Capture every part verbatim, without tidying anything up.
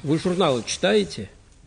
Вы журналы читаете?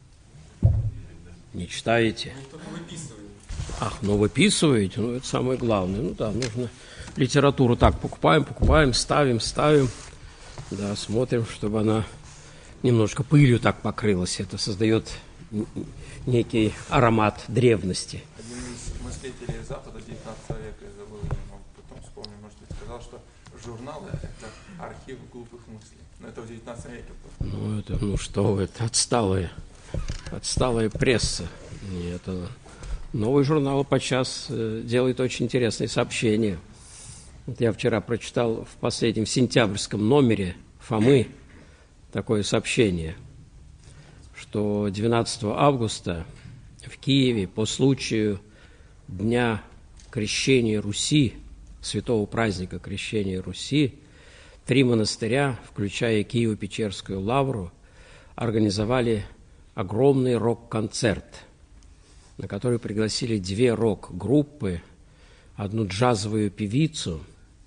Не читаете? Ах, ну выписываете, ну это самое главное. Ну да, нужно литературу так покупаем, покупаем, ставим, ставим. Да, смотрим, чтобы она немножко пылью так покрылась. Это создает некий аромат древности. Один из мыслителей Запада девятнадцатого века, я забыл, я могу потом вспомнить, может быть, сказал, что журналы – это архив глупых мыслей. Но это в девятнадцатом веке было. Ну, это, ну что вы, это отсталая, отсталая пресса. Нет, это... Новый журнал подчас делает очень интересные сообщения. Вот я вчера прочитал в последнем сентябрьском номере Фомы такое сообщение, что двенадцатого августа в Киеве по случаю Дня Крещения Руси, святого праздника Крещения Руси, три монастыря, включая Киево-Печерскую лавру, организовали огромный рок-концерт, на который пригласили две рок-группы, одну джазовую певицу,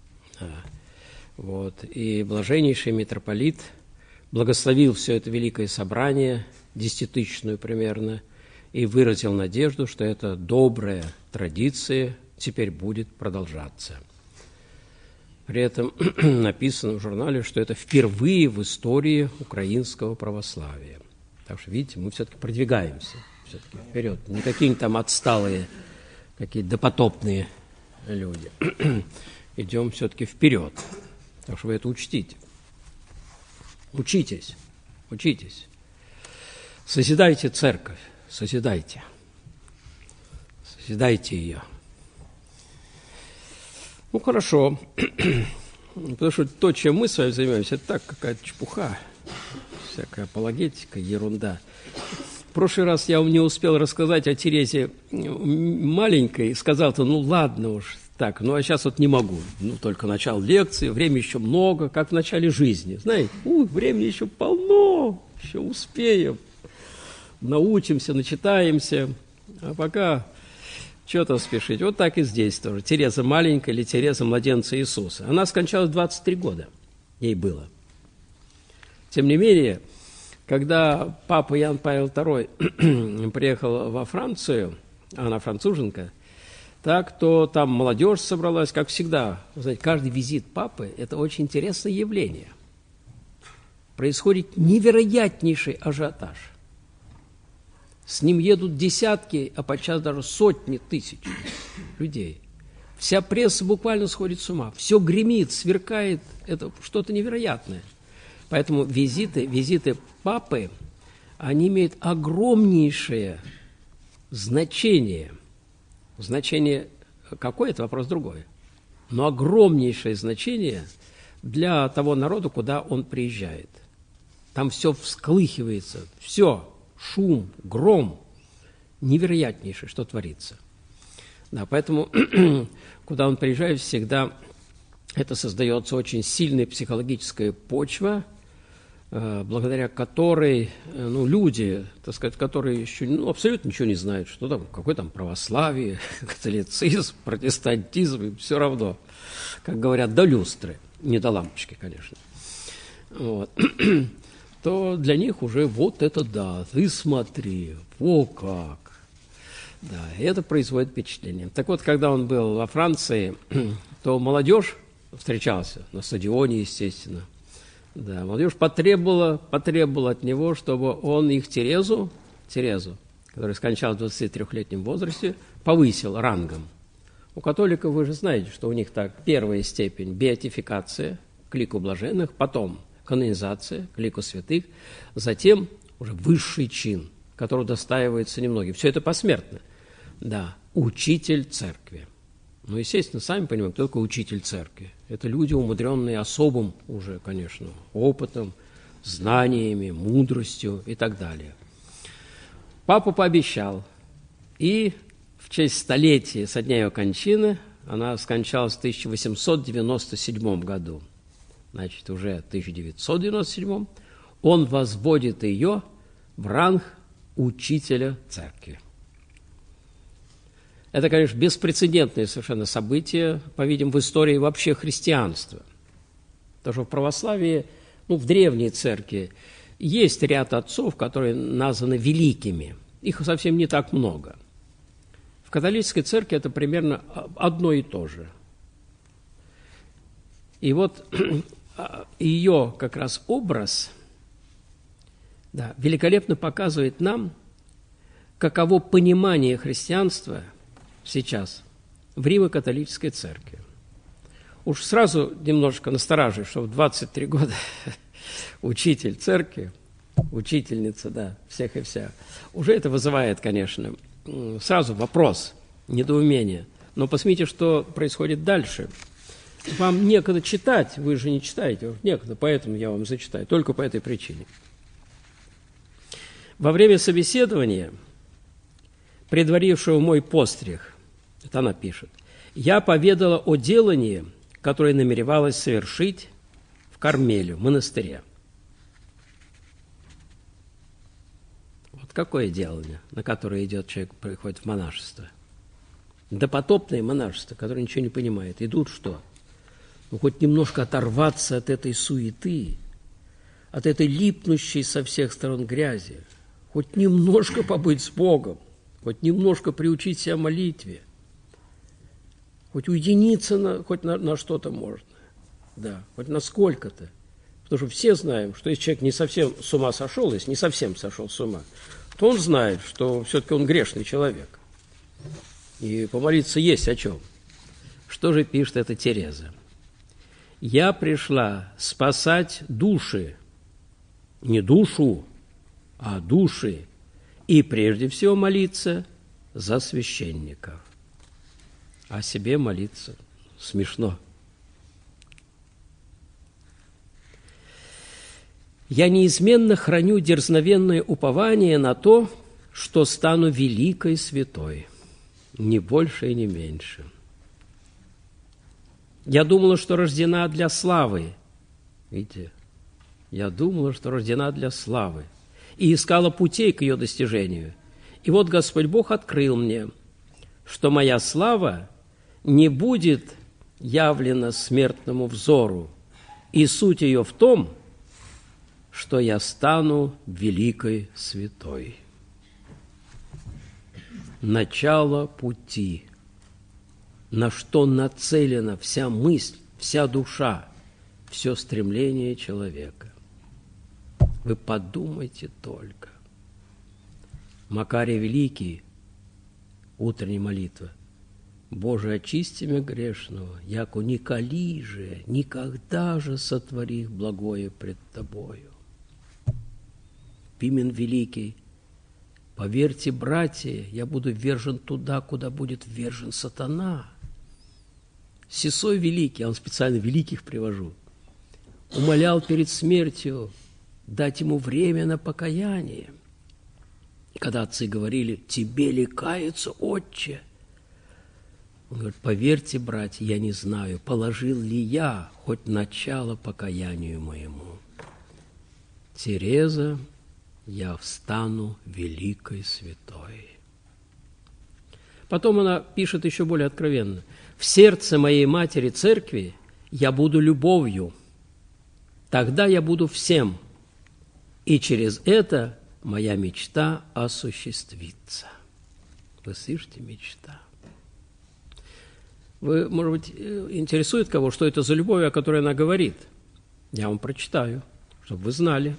вот, и блаженнейший митрополит благословил все это великое собрание, десятитысячную примерно, и выразил надежду, что эта добрая традиция теперь будет продолжаться. При этом написано в журнале, что это впервые в истории украинского православия. Так что, видите, мы все-таки продвигаемся все-таки вперед. Не какие-нибудь там отсталые, какие-то допотопные люди. Идем все-таки вперед. Так что вы это учтите. Учитесь, учитесь. Созидайте церковь, созидайте. Созидайте ее. Ну, хорошо. Потому что то, чем мы с вами занимаемся, это так, какая-то чепуха. Всякая апологетика, ерунда. В прошлый раз я вам не успел рассказать о Терезе маленькой. Сказал-то, ну ладно уж, так, ну а сейчас вот не могу. Ну, только начало лекции, времени еще много, как в начале жизни. Знаете, уй, времени еще полно, еще успеем. Научимся, начитаемся. А пока что-то спешить. Вот так и здесь тоже. Тереза маленькая или Тереза младенца Иисуса. Она скончалась двадцать три года, ей было. Тем не менее, когда папа Иоанн Павел второй приехал во Францию, а она француженка, так, то там молодежь собралась, как всегда. Вы знаете, каждый визит папы – это очень интересное явление. Происходит невероятнейший ажиотаж. С ним едут десятки, а подчас даже сотни тысяч людей. Вся пресса буквально сходит с ума. Все гремит, сверкает. Это что-то невероятное. Поэтому визиты, визиты папы, они имеют огромнейшее значение. Значение какое – это вопрос другой. Но огромнейшее значение для того народа, куда он приезжает. Там все всколыхивается, все, шум, гром, невероятнейшее, что творится. Да, поэтому, куда он приезжает, всегда это создается очень сильная психологическая почва, благодаря которой ну, люди, так сказать, которые еще ну, абсолютно ничего не знают, что там, какое там православие, католицизм, протестантизм, им все равно, как говорят, до люстры, не до лампочки, конечно, вот. То для них уже вот это да, ты смотри, во как. Да, и это производит впечатление. Так вот, когда он был во Франции, то молодежь встречался на стадионе, естественно. Да, молодежь потребовала, потребовала от него, чтобы он их Терезу, Терезу, которая скончалась в двадцатитрёхлетнем возрасте, повысил рангом. У католиков вы же знаете, что у них так первая степень беатификация к лику блаженных, потом канонизация к лику святых, затем уже высший чин, который удостаивается немногим. Все это посмертно. Да, учитель церкви. Ну, естественно, сами понимаем, кто такой учитель церкви. Это люди, умудренные особым уже, конечно, опытом, знаниями, мудростью и так далее. Папа пообещал. И в честь столетия со дня ее кончины, она скончалась в тысяча восемьсот девяносто седьмом году, значит, уже в тысяча девятьсот девяносто седьмом, он возводит ее в ранг учителя церкви. Это, конечно, беспрецедентное совершенно событие, по-видимому, в истории вообще христианства. Потому что в православии, ну, в древней церкви, Есть ряд отцов, которые названы великими. Их совсем не так много. В католической церкви это примерно одно и то же. И вот ее как раз образ, да, великолепно показывает нам, каково понимание христианства сейчас в Римо-католической церкви. Уж сразу немножко настораживает, что в двадцать три года учитель церкви, учительница, да, всех и вся, уже это вызывает, конечно, сразу вопрос, недоумение. Но посмотрите, что происходит дальше. Вам некогда читать, вы же не читаете, некогда, поэтому я вам зачитаю, только по этой причине. Во время собеседования, предварившего мой постриг, это она пишет, я поведала о делании, которое намеревалась совершить в Кармеле, в монастыре. Вот какое делание, на которое идет человек, приходит в монашество? Допотопное монашество, которое ничего не понимает. Идут что? Ну, хоть немножко оторваться от этой суеты, от этой липнущей со всех сторон грязи, хоть немножко побыть с Богом, хоть немножко приучить себя молитве, хоть уединиться на, хоть на, на что-то можно, да, хоть на сколько-то. Потому что все знаем, что если человек не совсем с ума сошел, если не совсем сошел с ума, то он знает, что все-таки он грешный человек. И помолиться есть о чем. Что же пишет эта Тереза? «Я пришла спасать души, не душу, а души, и прежде всего молиться за священников». О себе молиться смешно. «Я неизменно храню дерзновенное упование на то, что стану великой святой, ни больше и не меньше. Я думала, что рождена для славы». Видите? Я думала, что рождена для славы. И искала путей к ее достижению. И вот Господь Бог открыл мне, что моя слава не будет явлена смертному взору, и суть ее в том, что я стану великой святой. Начало пути, на что нацелена вся мысль, вся душа, все стремление человека. Вы подумайте только. Макарий Великий, утренняя молитва. «Боже, очисти меня грешного, яко николи же, никогда же сотвори благое пред Тобою». Пимен Великий. «Поверьте, братья, я буду ввержен туда, куда будет ввержен сатана». Сесой Великий, я вам специально великих привожу, умолял перед смертью дать ему время на покаяние. И когда отцы говорили: «Тебе ли каяться, отче?» Он говорит: «Поверьте, братья, я не знаю, положил ли я хоть начало покаянию моему. Тереза, я встану великой святой». Потом она пишет еще более откровенно: «В сердце моей матери церкви я буду любовью, тогда я буду всем, и через это моя мечта осуществится». Вы слышите, мечта? Вы, может быть, интересует кого, что это за любовь, о которой она говорит? Я вам прочитаю, чтобы вы знали.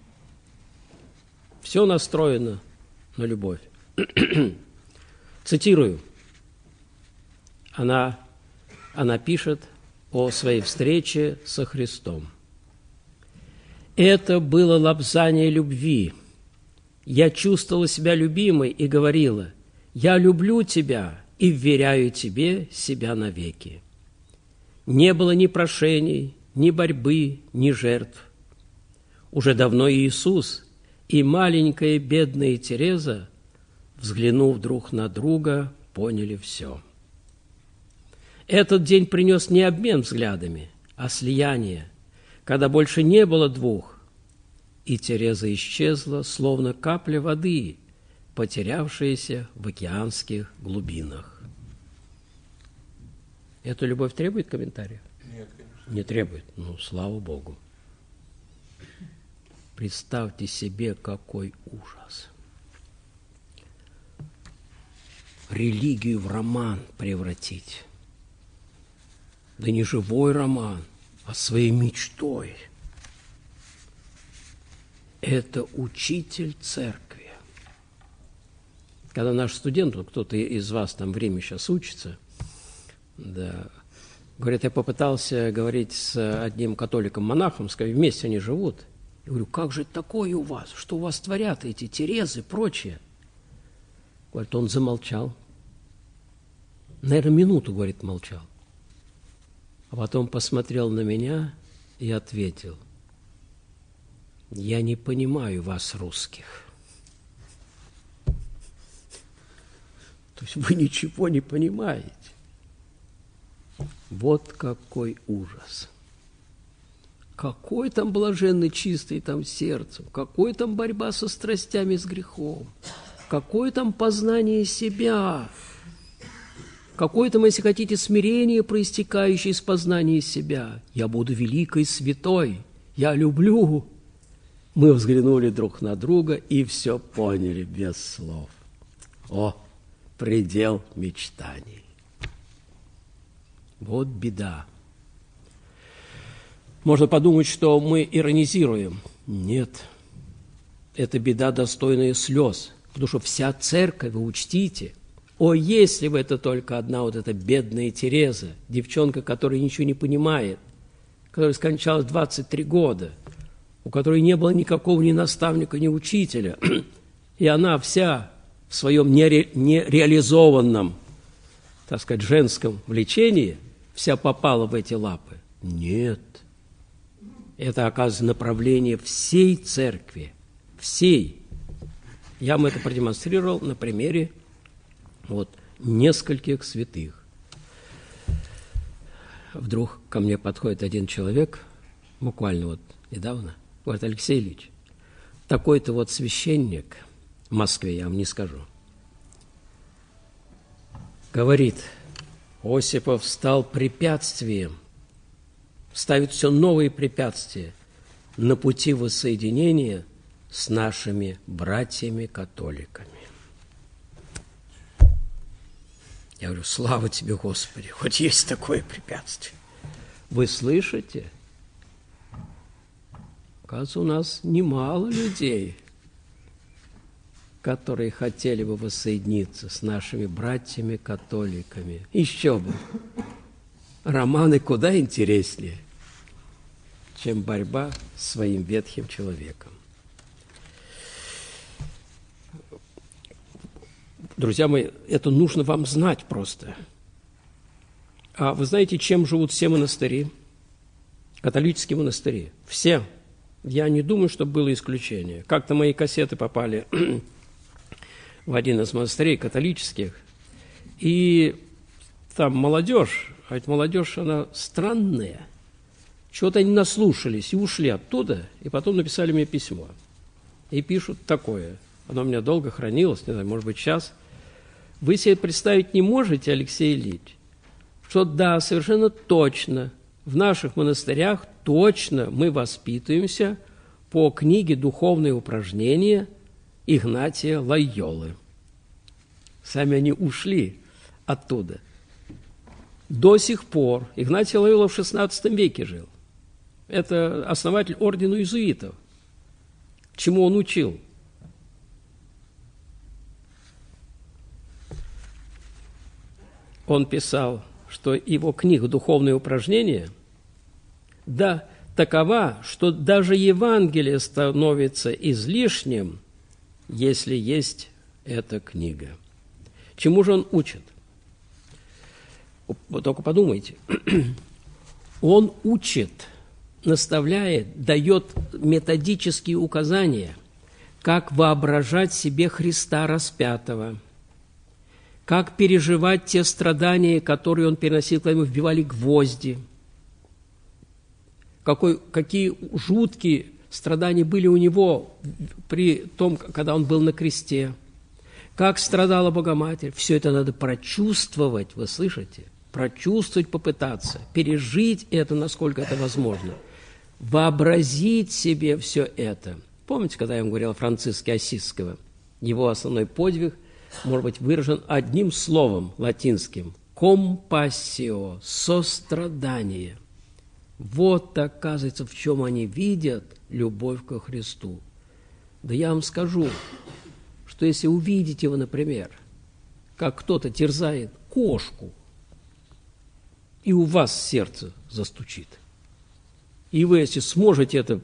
Все настроено на любовь. Цитирую. Она, она пишет о своей встрече со Христом. «Это было лобзание любви. Я чувствовала себя любимой и говорила: я люблю тебя и вверяю тебе себя навеки. Не было ни прошений, ни борьбы, ни жертв. Уже давно Иисус и маленькая бедная Тереза, взглянув друг на друга, поняли все. Этот день принес не обмен взглядами, а слияние, когда больше не было двух, и Тереза исчезла, словно капля воды, потерявшаяся в океанских глубинах». Эта любовь требует комментариев? Нет, конечно. Не требует. Ну, слава Богу. Представьте себе, какой ужас. Религию в роман превратить. Да не живой роман, а своей мечтой. Это учитель церкви. Когда наш студент, кто-то из вас там время сейчас учится, да, говорит, я попытался говорить с одним католиком-монахом, сказать, вместе они живут. Я говорю, как же такое у вас? Что у вас творят эти Терезы и прочее? Говорит, он замолчал. Наверное, минуту, говорит, молчал. А потом посмотрел на меня и ответил, я не понимаю вас, русских. То есть вы ничего не понимаете. Вот какой ужас. Какой там блаженный чистый там сердцем, какой там борьба со страстями, с грехом, какое там познание себя, какое там, если хотите, смирение, проистекающее из познания себя. Я буду великой святой, я люблю. Мы взглянули друг на друга и все поняли без слов. О, предел мечтаний. Вот беда. Можно подумать, что мы иронизируем. Нет, это беда, достойная слез. Потому что вся церковь, вы учтите, о, если бы это только одна вот эта бедная Тереза, девчонка, которая ничего не понимает, которая скончалась двадцать три года, у которой не было никакого ни наставника, ни учителя, и она вся в своем нере, нереализованном, так сказать, женском влечении, вся попала в эти лапы. Нет. Это, оказывается, направление всей церкви, всей. Я вам это продемонстрировал на примере вот, нескольких святых. Вдруг ко мне подходит один человек, буквально вот недавно, говорит, Алексей Ильич, такой-то вот священник в Москве, я вам не скажу, говорит, Осипов стал препятствием, ставит все новые препятствия на пути воссоединения с нашими братьями-католиками. Я говорю, слава тебе, Господи, хоть есть такое препятствие. Вы слышите? Оказывается, у нас немало людей, которые хотели бы воссоединиться с нашими братьями-католиками. Еще бы. Романы куда интереснее, чем борьба с своим ветхим человеком. Друзья мои, это нужно вам знать просто. А вы знаете, чем живут все монастыри? Католические монастыри. Все. Я не думаю, что было исключение. Как-то мои кассеты попали в один из монастырей католических, и там молодежь, а ведь молодежь, она странная. Чего-то они наслушались и ушли оттуда, и потом написали мне письмо. И пишут такое. Оно у меня долго хранилось, не знаю, может быть, сейчас. Вы себе представить не можете, Алексей Ильич, что да, совершенно точно, в наших монастырях точно мы воспитываемся по книге «Духовные упражнения» Игнатия Лойолы. Сами они ушли оттуда. До сих пор Игнатий Лойола в шестнадцатом веке жил. Это основатель ордена иезуитов. Чему он учил? Он писал, что его книга «Духовные упражнения» да, такова, что даже Евангелие становится излишним, если есть эта книга. Чему же он учит? Вы только подумайте. Он учит, наставляет, дает методические указания, как воображать себе Христа распятого, как переживать те страдания, которые он переносил, когда ему вбивали гвозди, какой, какие жуткие страдания были у него при том, когда он был на кресте, как страдала Богоматерь. Все это надо прочувствовать, вы слышите? Прочувствовать, попытаться, пережить это, насколько это возможно, вообразить себе все это. Помните, когда я вам говорил о Франциске Ассизского? Его основной подвиг может быть выражен одним словом латинским – «компассио», сострадание. Вот, оказывается, в чем они видят любовь ко Христу. Да я вам скажу, что если увидите вы, например, как кто-то терзает кошку, и у вас сердце застучит, и вы, если сможете это,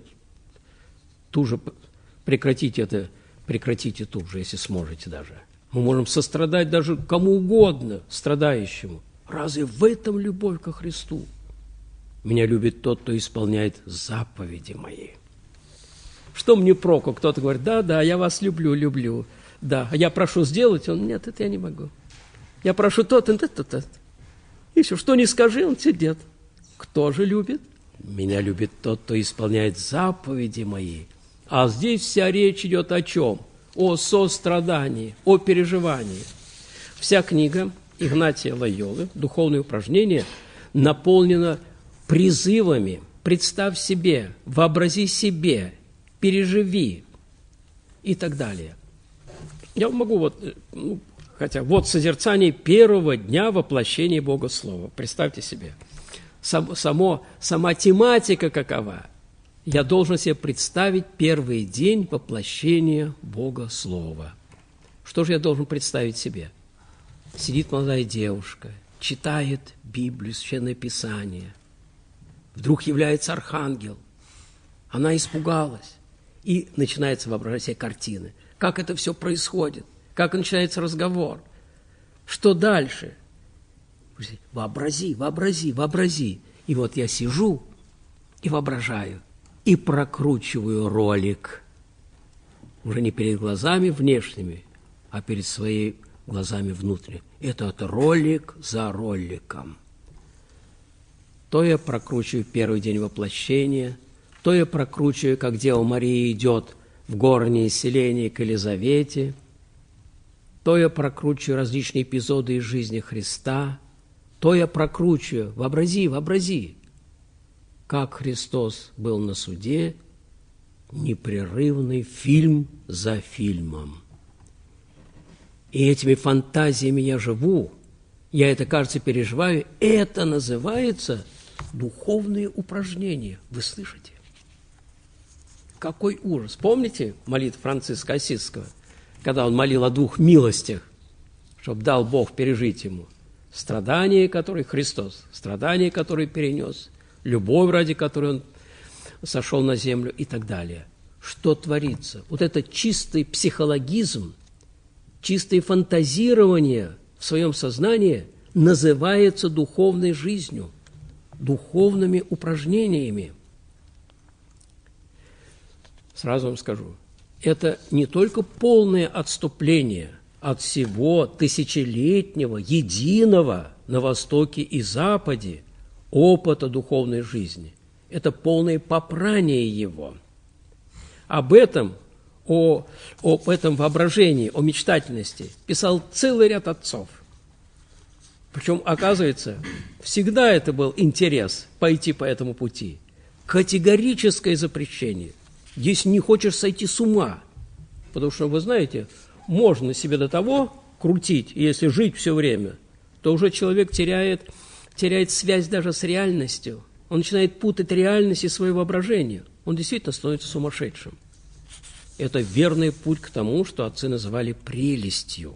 тут же прекратить это, прекратите тут же, если сможете даже. Мы можем сострадать даже кому угодно, страдающему. Разве в этом любовь ко Христу? Меня любит тот, кто исполняет заповеди мои. Что мне проку? Кто-то говорит, да, да, я вас люблю, люблю. Да, а я прошу сделать, он, нет, это я не могу. Я прошу тот, и тот, тот, тот. И все, что не скажи, он сидит. Кто же любит? Меня любит тот, кто исполняет заповеди мои. А здесь вся речь идет о чем? О сострадании, о переживании. Вся книга Игнатия Лойолы «Духовные упражнения» наполнена призывами. Представь себе, вообрази себе, переживи и так далее. Я могу вот, ну, хотя вот созерцание первого дня воплощения Бога Слова. Представьте себе. Сам, само, сама тематика какова? Я должен себе представить первый день воплощения Бога Слова. Что же я должен представить себе? Сидит молодая девушка, читает Библию, Священное Писание. Вдруг является архангел. Она испугалась. И начинается воображать себе картины. Как это все происходит? Как начинается разговор? Что дальше? Вообрази, вообрази, вообрази. И вот я сижу и воображаю. И прокручиваю ролик. Уже не перед глазами внешними, а перед своими глазами внутренними. Этот ролик за роликом. То я прокручиваю первый день воплощения, то я прокручиваю, как Дева Мария идет в горнее селение к Елизавете, то я прокручиваю различные эпизоды из жизни Христа, то я прокручиваю, вообрази, вообрази, как Христос был на суде, непрерывный фильм за фильмом. И этими фантазиями я живу, я это, кажется, переживаю. Это называется духовные упражнения. Вы слышите? Какой ужас! Помните молитву Франциска Ассизского, когда он молил о двух милостях, чтобы дал Бог пережить ему страдания, которые Христос, страдания, которые перенес, любовь, ради которой он сошел на землю и так далее. Что творится? Вот это чистый психологизм, чистое фантазирование в своем сознании называется духовной жизнью, духовными упражнениями. Сразу вам скажу, это не только полное отступление от всего тысячелетнего, единого на Востоке и Западе опыта духовной жизни. Это полное попрание его. Об этом, о, об этом воображении, о мечтательности писал целый ряд отцов. Причем, оказывается, всегда это был интерес пойти по этому пути. Категорическое запрещение. Если не хочешь сойти с ума, потому что, вы знаете, можно себе до того крутить, если жить все время, то уже человек теряет, теряет связь даже с реальностью. Он начинает путать реальность и свое воображение. Он действительно становится сумасшедшим. Это верный путь к тому, что отцы называли прелестью.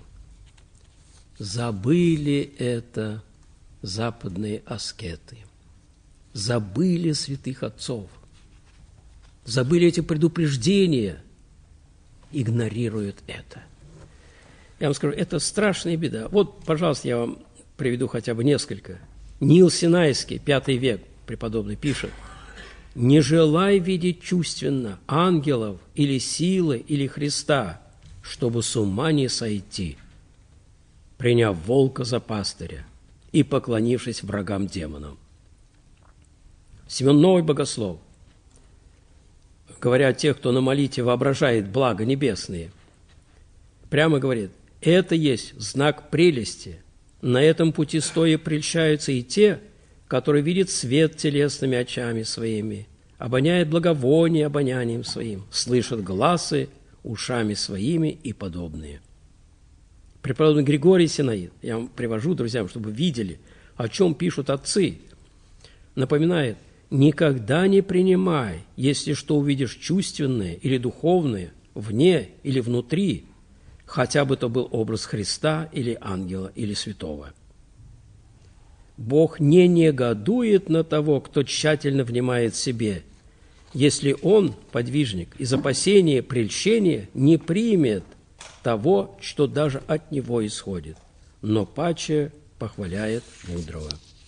Забыли это западные аскеты. Забыли святых отцов. Забыли эти предупреждения. Игнорируют это. Я вам скажу, это страшная беда. Вот, пожалуйста, я вам приведу хотя бы несколько. Нил Синайский, пятый век, преподобный, пишет: «Не желай видеть чувственно ангелов или силы, или Христа, чтобы с ума не сойти, приняв волка за пастыря и поклонившись врагам демонам». Семен Новый Богослов, говоря о тех, кто на молитве воображает блага небесные, прямо говорит: это есть знак прелести. На этом пути стоя прельщаются и те, которые видят свет телесными очами своими, обоняет благовоние обонянием своим, слышит гласы ушами своими и подобные. Преподобный Григорий Синаид, я вам привожу, друзья, чтобы вы видели, о чем пишут отцы, напоминает: «Никогда не принимай, если что увидишь чувственное или духовное, вне или внутри, хотя бы то был образ Христа или ангела или святого». Бог не негодует на того, кто тщательно внимает себе, если он, подвижник, из опасения прельщения не примет того, что даже от него исходит, но паче похваляет мудрого.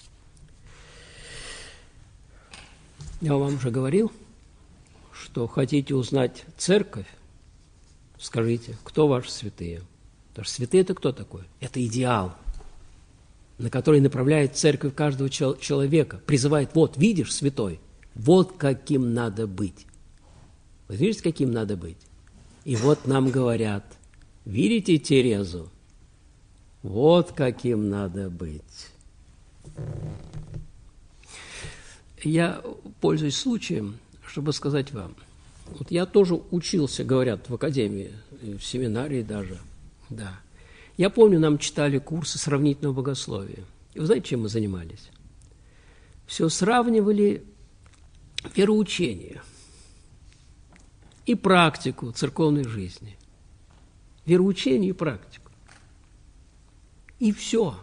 Я вам уже говорил, что хотите узнать церковь, скажите, кто ваши святые? Потому что святые – это кто такой? Это идеал, на который направляет церковь каждого человека, призывает: вот, видишь, святой, вот каким надо быть. Вы видите, каким надо быть? И вот нам говорят: видите Терезу? Вот каким надо быть. Я пользуюсь случаем, чтобы сказать вам. Вот я тоже учился, говорят, в академии, в семинарии даже, да. Я помню, нам читали курсы сравнительного богословия. И вы знаете, чем мы занимались? Все сравнивали вероучение и практику церковной жизни. Вероучение и практику. И все.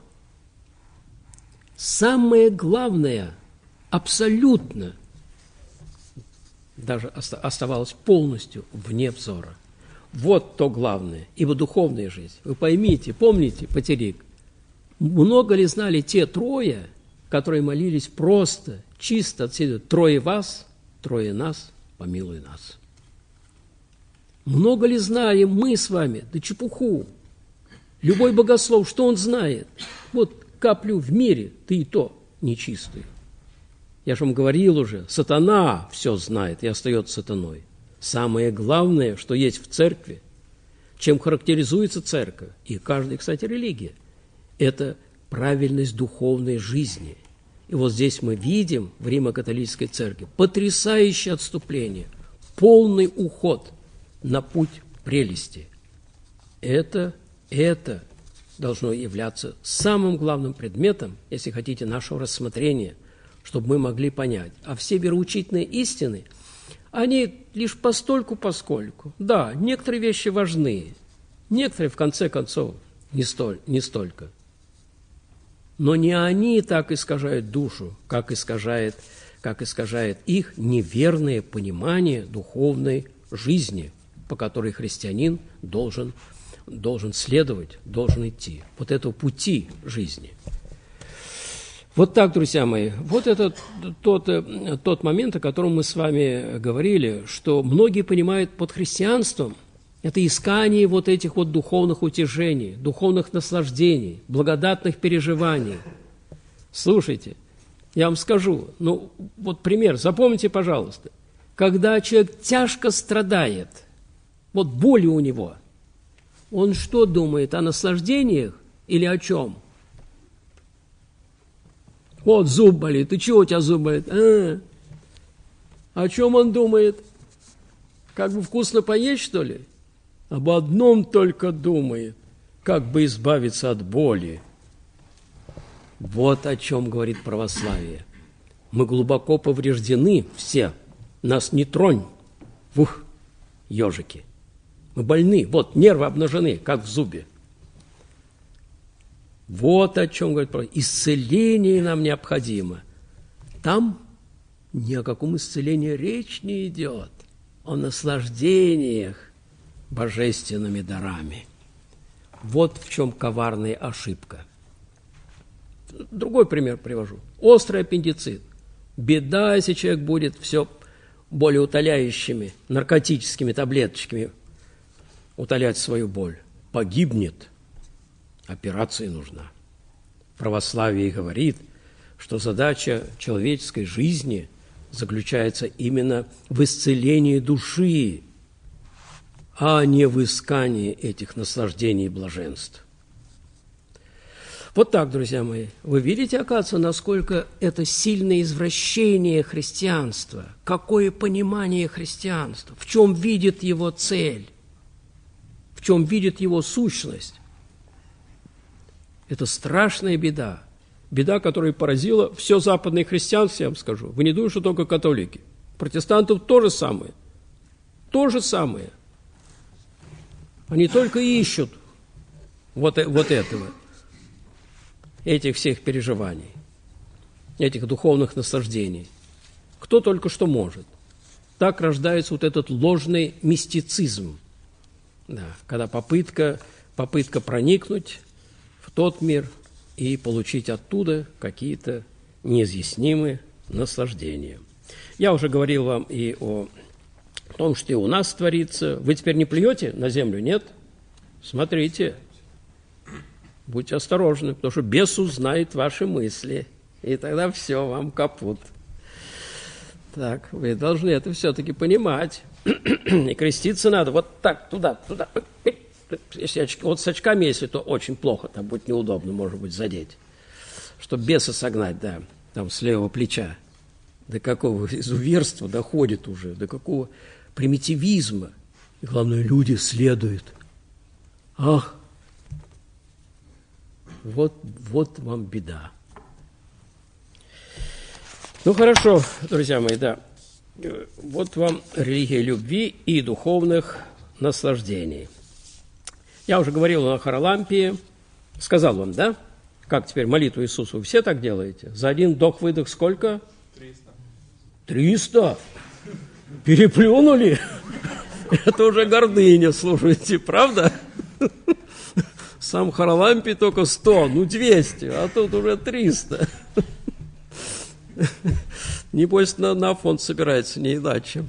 Самое главное, абсолютно, даже оставалось полностью вне взора. Вот то главное, ибо духовная жизнь. Вы поймите, помните, Патерик, много ли знали те трое, которые молились просто, чисто от себя: «Трое вас, трое нас, помилуй нас». Много ли знали мы с вами? Да чепуху. Любой богослов, что он знает? Вот каплю в мире, ты и то нечистый. Я же вам говорил уже, сатана все знает и остается сатаной. Самое главное, что есть в церкви, чем характеризуется церковь, и каждая, кстати, религия, это правильность духовной жизни. И вот здесь мы видим в Римо-католической церкви потрясающее отступление, полный уход на путь прелести. Это, это должно являться самым главным предметом, если хотите, нашего рассмотрения, чтобы мы могли понять. А все вероучительные истины, они лишь постольку-поскольку. Да, некоторые вещи важны, некоторые, в конце концов, не, столь, не столько. Но не они так искажают душу, как искажает, как искажает их неверное понимание духовной жизни, по которой христианин должен, должен следовать, должен идти. Вот этого пути жизни. Вот так, друзья мои, вот это тот, тот момент, о котором мы с вами говорили, что многие понимают под христианством это искание вот этих вот духовных утешений, духовных наслаждений, благодатных переживаний. Слушайте, я вам скажу, ну вот пример, запомните, пожалуйста, когда человек тяжко страдает, вот боли у него, он что думает, о наслаждениях или о чем? Вот зуб болит, и чего у тебя зуб болит? А, о чем он думает? Как бы вкусно поесть, что ли? Об одном только думает, как бы избавиться от боли. Вот о чем говорит православие. Мы глубоко повреждены все, нас не тронь. Ух, ежики. Мы больны, вот нервы обнажены, как в зубе. Вот о чем говорит православие. Исцеление нам необходимо. Там ни о каком исцелении речь не идет, о наслаждениях божественными дарами. Вот в чем коварная ошибка. Другой пример привожу. Острый аппендицит. Беда, если человек будет все более утоляющими, наркотическими таблеточками утолять свою боль. Погибнет. Операция нужна. Православие говорит, что задача человеческой жизни заключается именно в исцелении души, а не в искании этих наслаждений и блаженств. Вот так, друзья мои. Вы видите, оказывается, насколько это сильное извращение христианства, какое понимание христианства, в чем видит его цель, в чем видит его сущность. Это страшная беда. Беда, которая поразила все западное христианство, я вам скажу. Вы не думаете, что только католики. Протестантов то же самое. То же самое. Они только ищут вот, вот этого. Этих всех переживаний, этих духовных наслаждений. Кто только что может. Так рождается вот этот ложный мистицизм, да, когда попытка, попытка проникнуть в тот мир и получить оттуда какие-то неизъяснимые наслаждения. Я уже говорил вам и о том, что и у нас творится. Вы теперь не плюете на землю, нет? Смотрите. Будьте осторожны, потому что бес узнает ваши мысли, и тогда все, вам капут. Так, вы должны это все-таки понимать. И креститься надо вот так, туда, туда. Если очки, вот с очками, если, то очень плохо, там будет неудобно, может быть, задеть. Чтобы беса согнать, да, там с левого плеча. До какого изуверства доходит уже, до какого примитивизма. И главное, люди следуют. Ах! Вот, вот вам беда. Ну, хорошо, друзья мои, да. Вот вам религия любви и духовных наслаждений. Я уже говорил на Харалампии, сказал вам, да? Как теперь молитву Иисусу? Вы все так делаете? За один вдох-выдох сколько? Триста. Триста? Переплюнули? Это уже гордыня, слушайте, правда? Сам Харалампий только сто, ну двести, а тут уже триста. Небось, на, на фонд собирается, не иначе.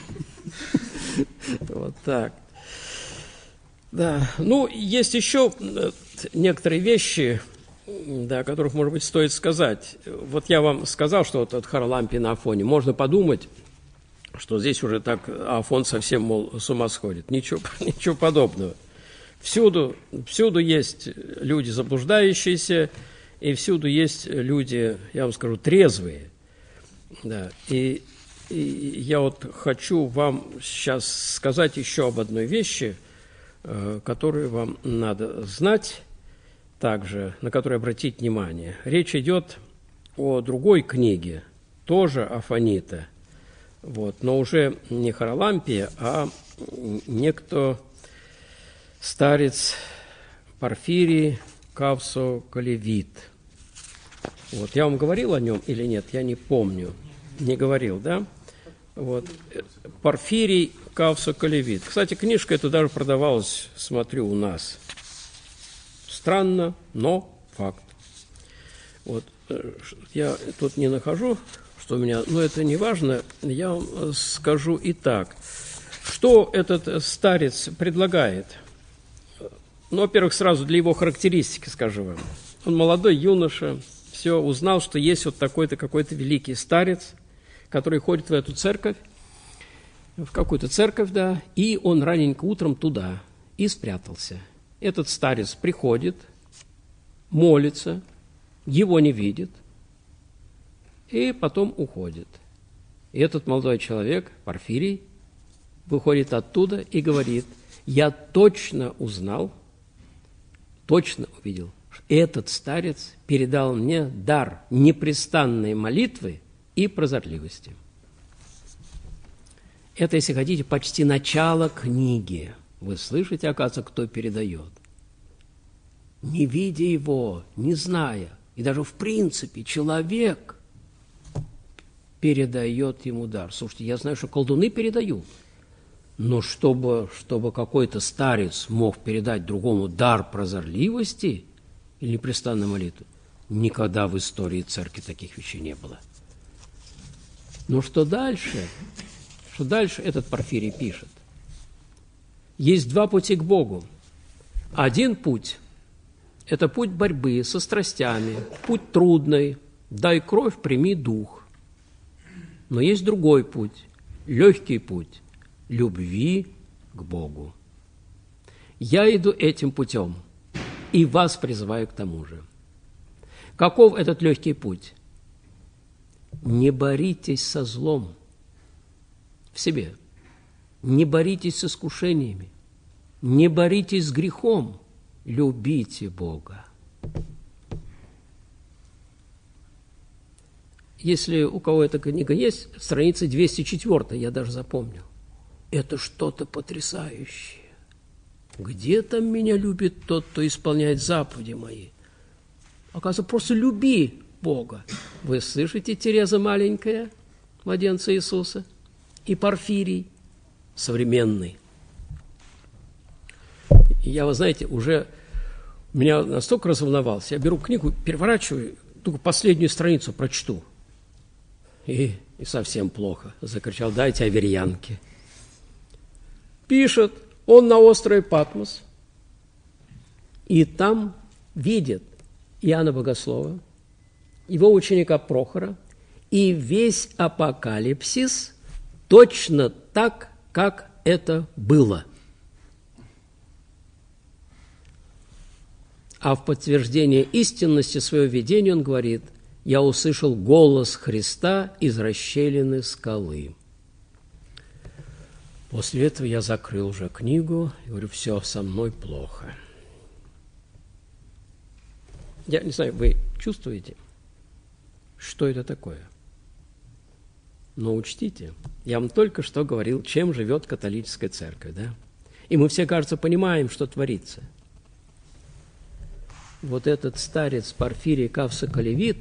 Вот так. Да, ну, есть еще некоторые вещи, да, о которых, может быть, стоит сказать. Вот я вам сказал, что вот от Харалампий на Афоне. Можно подумать, что здесь уже так Афон совсем, мол, с ума сходит. Ничего, ничего подобного. Всюду, всюду есть люди заблуждающиеся, и всюду есть люди, я вам скажу, трезвые. Да. И, и я вот хочу вам сейчас сказать еще об одной вещи, э, которую вам надо знать также, на которую обратить внимание. Речь идет о другой книге, тоже Афонита, вот, но уже не Харалампия, а некто старец Порфирий Кавсо-Колевит. Вот, я вам говорил о нем или нет, я не помню. Не говорил, да? Вот. Порфирий Кавсо-Колевит. Кстати, книжка эта даже продавалась, смотрю, у нас. Странно, но факт. Вот. Я тут не нахожу, что у меня, но это не важно, я вам скажу и так. Что этот старец предлагает? Ну, во-первых, сразу для его характеристики скажу вам. Он молодой юноша, все, узнал, что есть вот такой-то, какой-то великий старец, который ходит в эту церковь, в какую-то церковь, да, и он раненько утром туда и спрятался. Этот старец приходит, молится, его не видит, и потом уходит. И этот молодой человек, Порфирий, выходит оттуда и говорит: я точно узнал, точно увидел, что этот старец передал мне дар непрестанной молитвы и прозорливости. Это, если хотите, почти начало книги. Вы слышите, оказывается, кто передает? Не видя его, не зная, и даже в принципе человек передает ему дар. Слушайте, я знаю, что колдуны передают, но чтобы, чтобы какой-то старец мог передать другому дар прозорливости или непрестанной молитвы, никогда в истории церкви таких вещей не было. Но что дальше? Что дальше этот Порфирий пишет? Есть два пути к Богу. Один путь – это путь борьбы со страстями, путь трудный, дай кровь, прими дух. Но есть другой путь, легкий путь – любви к Богу. Я иду этим путем, и вас призываю к тому же. Каков этот легкий путь? Не боритесь со злом в себе, не боритесь с искушениями, не боритесь с грехом, любите Бога. Если у кого эта книга есть, страница двести четыре, я даже запомнил. Это что-то потрясающее. Где там меня любит тот, кто исполняет заповеди мои? Оказывается, просто люби Бога. Вы слышите, Тереза маленькая, младенца Иисуса, и Порфирий современный. И я, вы знаете, уже меня настолько разволновался, я беру книгу, переворачиваю, только последнюю страницу прочту. И, и совсем плохо. Закричал: дайте аверьянки. Пишет, он на острове Патмос, и там видит Иоанна Богослова, его ученика Прохора, и весь апокалипсис точно так, как это было. А в подтверждение истинности своего видения он говорит: я услышал голос Христа из расщелины скалы. После этого я закрыл уже книгу и говорю: все, со мной плохо. Я не знаю, вы чувствуете, что это такое? Но учтите, я вам только что говорил, чем живет католическая церковь, да? И мы все, кажется, понимаем, что творится. Вот этот старец Порфирий Кавсоколевит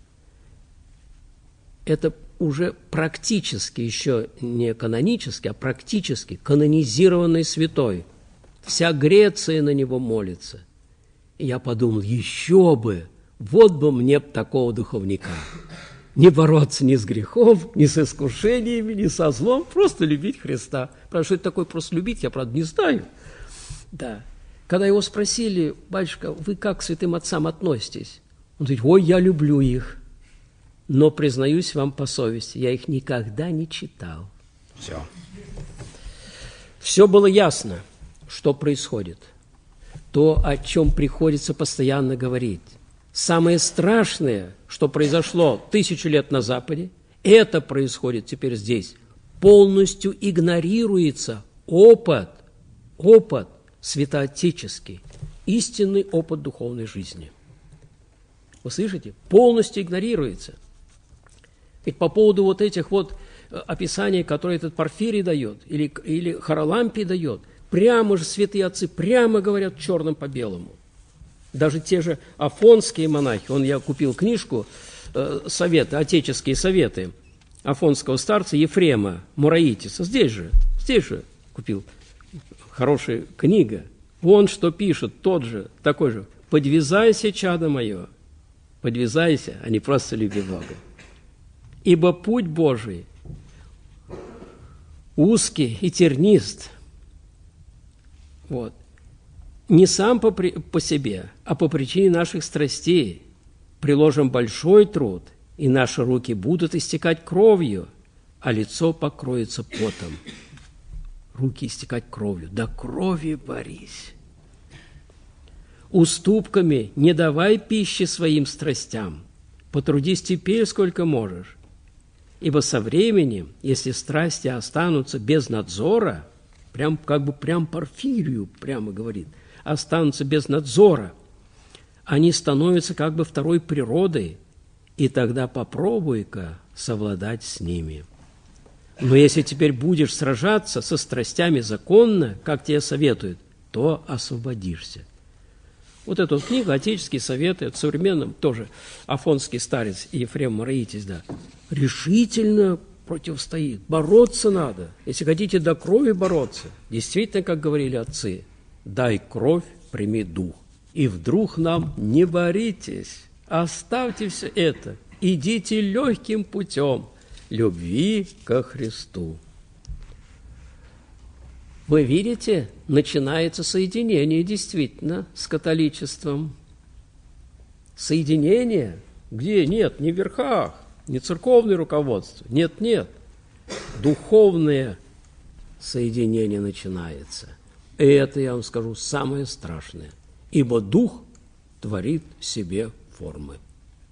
– это уже практически, еще не канонически, а практически канонизированный святой. Вся Греция на него молится. И я подумал: еще бы, вот бы мне такого духовника. Не бороться ни с грехом, ни с искушениями, ни со злом, просто любить Христа. Правда, что это такое просто любить, я, правда, не знаю. Да. Когда его спросили: батюшка, вы как к святым отцам относитесь? Он говорит: ой, я люблю их, но, признаюсь вам по совести, я их никогда не читал. Все. Все было ясно, что происходит. То, о чем приходится постоянно говорить. Самое страшное, что произошло тысячу лет на Западе, это происходит теперь здесь. Полностью игнорируется опыт, опыт святоотеческий, истинный опыт духовной жизни. Вы слышите? Полностью игнорируется. Ведь по поводу вот этих вот описаний, которые этот Порфирий дает, или, или Харалампий дает, прямо же святые отцы прямо говорят черным по белому. Даже те же афонские монахи, он, я купил книжку э, «Советы», «Отеческие советы» афонского старца Ефрема Мураитиса. Здесь же, здесь же купил. Хорошая книга. Вон что пишет тот же, такой же. «Подвязайся, чадо мое, подвязайся, а не просто люби Бога. Ибо путь Божий узкий и тернист». Вот. Не сам по, по себе, а по причине наших страстей. Приложим большой труд, и наши руки будут истекать кровью, а лицо покроется потом. Руки истекать кровью. До крови борись. Уступками не давай пищи своим страстям. Потрудись теперь, сколько можешь. Ибо со временем, если страсти останутся без надзора, прям как бы прям Порфирию прямо говорит, останутся без надзора, они становятся как бы второй природой, и тогда попробуй-ка совладать с ними. Но если теперь будешь сражаться со страстями законно, как тебе советуют, то освободишься. Вот эту вот книгу «Отеческие советы», в современном тоже афонский старец Ефрем Мураитис, да, решительно противостоит. Бороться надо. Если хотите до крови бороться, действительно, как говорили отцы, дай кровь, прими дух. И вдруг нам не боритесь, оставьте все это, идите легким путем любви ко Христу. Вы видите, начинается соединение действительно с католичеством. Соединение? Где? Нет, не в верхах, не церковное руководство. Нет, нет. Духовное соединение начинается. И это, я вам скажу, самое страшное. Ибо Дух творит в себе формы.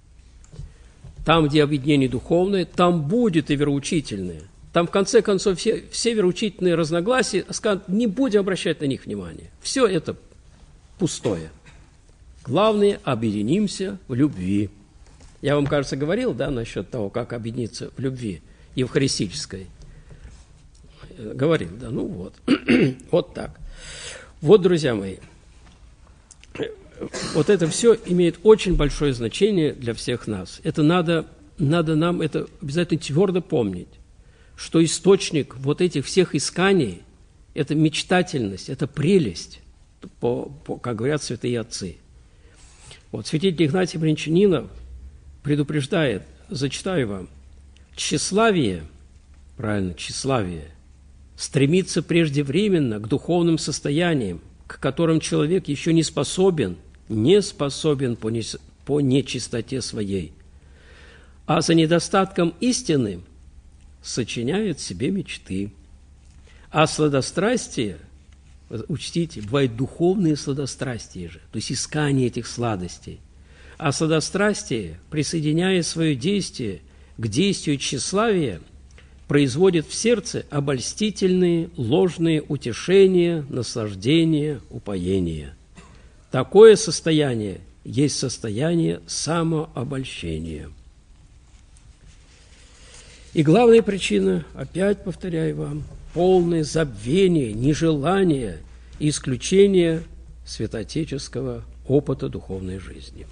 Там, где объединение духовное, там будет и вероучительное. Там, в конце концов, все, все вероучительные разногласия, скажут, не будем обращать на них внимания. Все это пустое. Главное, объединимся в любви. Я вам, кажется, говорил, да, насчет того, как объединиться в любви евхаристической. Говорил, да, ну вот. Вот так. Вот, друзья мои, вот это все имеет очень большое значение для всех нас. Это надо, надо нам это обязательно твердо помнить, что источник вот этих всех исканий – это мечтательность, это прелесть, по, по, как говорят святые отцы. Вот святитель Игнатий Брянчанинов предупреждает, зачитаю вам, тщеславие, правильно, тщеславие, стремится преждевременно к духовным состояниям, к которым человек еще не способен, не способен по, не, по нечистоте своей, а за недостатком истины сочиняет себе мечты. А сладострастие, учтите, бывают духовные сладострастия же, то есть искание этих сладостей. А сладострастие, присоединяя свое действие к действию тщеславия, производит в сердце обольстительные, ложные утешения, наслаждения, упоения. Такое состояние есть состояние самообольщения. И главная причина, опять повторяю вам, полное забвение, нежелание и исключение святоотеческого опыта духовной жизни.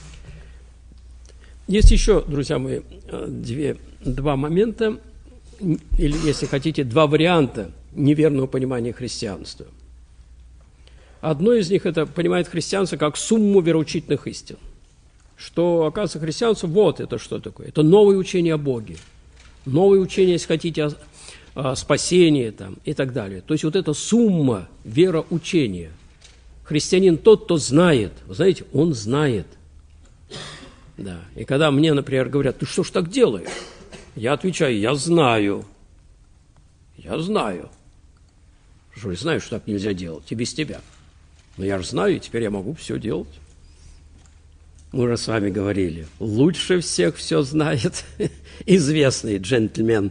Есть еще, друзья мои, две, два момента, или, если хотите, два варианта неверного понимания христианства. Одно из них – это понимает христианство как сумму вероучительных истин. Что, оказывается, христианство – вот это что такое. Это новое учение о Боге. Новое учение, если хотите, о, о спасении там, и так далее. То есть вот эта сумма вероучения. Христианин тот, кто знает. Вы знаете, он знает. Да. И когда мне, например, говорят, ты что ж так делаешь? Я отвечаю, я знаю. Я знаю. Что, я знаю, что так нельзя делать, и без тебя. Но я же знаю, и теперь я могу все делать. Мы уже с вами говорили, лучше всех все знает известный джентльмен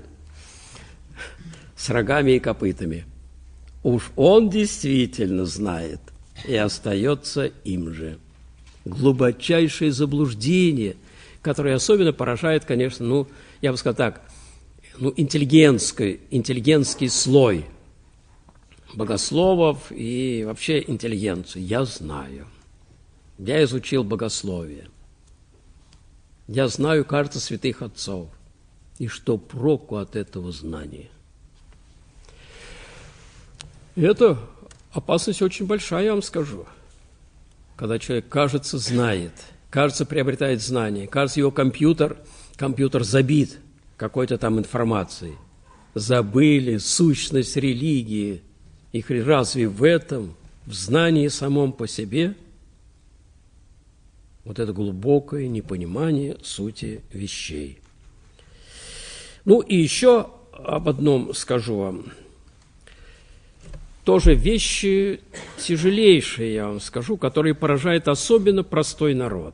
с рогами и копытами. Уж он действительно знает и остается им же. Глубочайшее заблуждение, которое особенно поражает, конечно, ну, я бы сказал так, ну, интеллигентский, интеллигентский слой богословов и вообще интеллигенцию. Я знаю. Я изучил богословие. Я знаю, кажется, святых отцов. И что проку от этого знания? И это опасность очень большая, я вам скажу. Когда человек, кажется, знает, кажется, приобретает знания, кажется, его компьютер, компьютер забит какой-то там информацией. Забыли сущность религии. И разве в этом, в знании самом по себе, вот это глубокое непонимание сути вещей? Ну и еще об одном скажу вам. Тоже вещи тяжелейшие, я вам скажу, которые поражают особенно простой народ.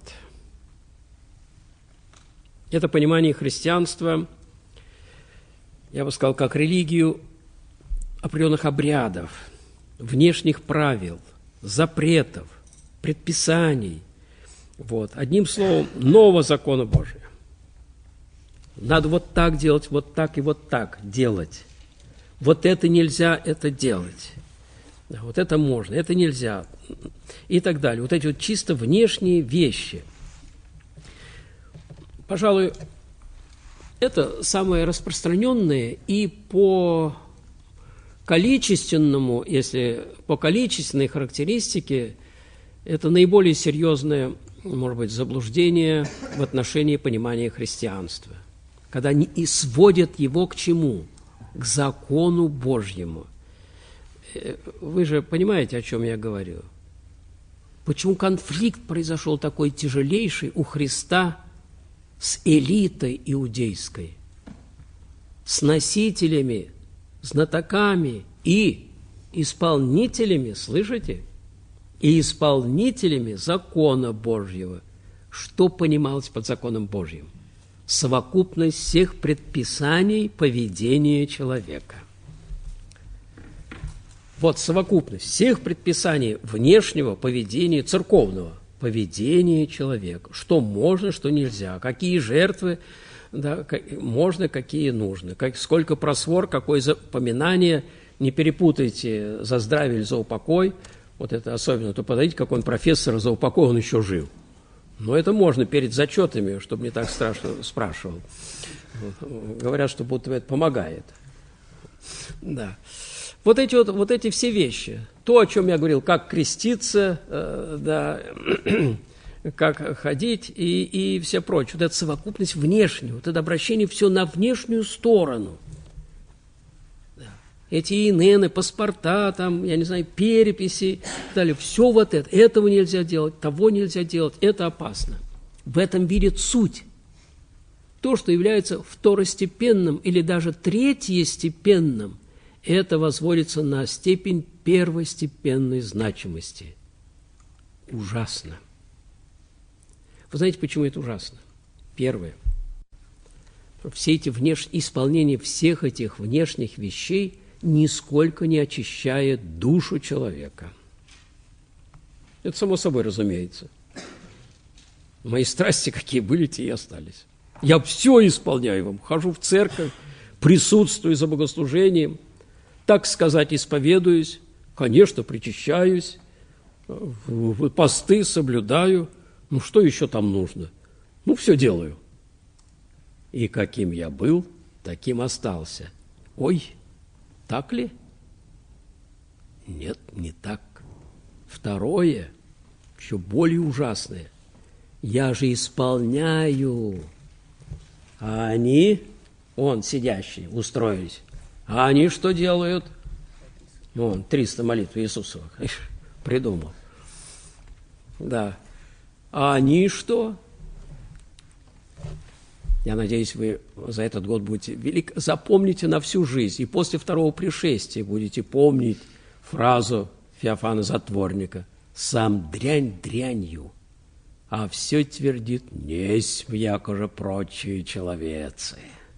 Это понимание христианства, я бы сказал, как религию определенных обрядов, внешних правил, запретов, предписаний. Вот. Одним словом, нового закона Божия. Надо вот так делать, вот так и вот так делать. Вот это нельзя это делать. Вот это можно, это нельзя. И так далее. Вот эти вот чисто внешние вещи. Пожалуй, это самое распространенное и по количественному, если по количественной характеристике, это наиболее серьезное, может быть, заблуждение в отношении понимания христианства. Когда они и сводят его к чему? К закону Божьему. Вы же понимаете, о чем я говорю? Почему конфликт произошел такой тяжелейший у Христа с элитой иудейской, с носителями, знатоками и исполнителями, слышите? И исполнителями закона Божьего. Что понималось под законом Божьим? совокупность всех предписаний поведения человека. Вот совокупность всех предписаний внешнего поведения, церковного поведения человека. Что можно, что нельзя, какие жертвы, да, можно, какие нужно, как, сколько просвор, какое запоминание. Не перепутайте за здравие или за упокой. Вот это особенно. То подойдите, как он профессор, за упокой он еще жив. Но это можно перед зачетами, чтобы не так страшно спрашивал. Вот. Говорят, что будто это помогает. Да. Вот эти, вот, вот эти все вещи, то, о чем я говорил, как креститься, э, да, как ходить и, и все прочее, вот эта совокупность внешнего, вот это обращение все на внешнюю сторону. Да. Эти ИННы, паспорта, там, я не знаю, переписи и так далее, все вот это, этого нельзя делать, того нельзя делать, это опасно. В этом видит суть. То, что является второстепенным или даже третьестепенным, это возводится на степень первостепенной значимости. Ужасно. Вы знаете, почему это ужасно? Первое. Все эти внешние, исполнение всех этих внешних вещей нисколько не очищает душу человека. Это само собой разумеется. Мои страсти какие были, те и остались. Я все исполняю вам. Хожу в церковь, присутствую за богослужением, так сказать, исповедуюсь, конечно, причащаюсь, посты соблюдаю. Ну, что еще там нужно? Ну, все делаю. И каким я был, таким остался. Ой, так ли? Нет, не так. Второе, еще более ужасное. Я же исполняю, а они, он, сидящий, устроились, а они что делают? Вон, триста молитв Иисусовых. Придумал. Да. А они что? Я надеюсь, вы за этот год будете велик... запомните на всю жизнь. И после второго пришествия будете помнить фразу Феофана Затворника. «Сам дрянь дрянью, а все твердит, несть якоже прочие человецы».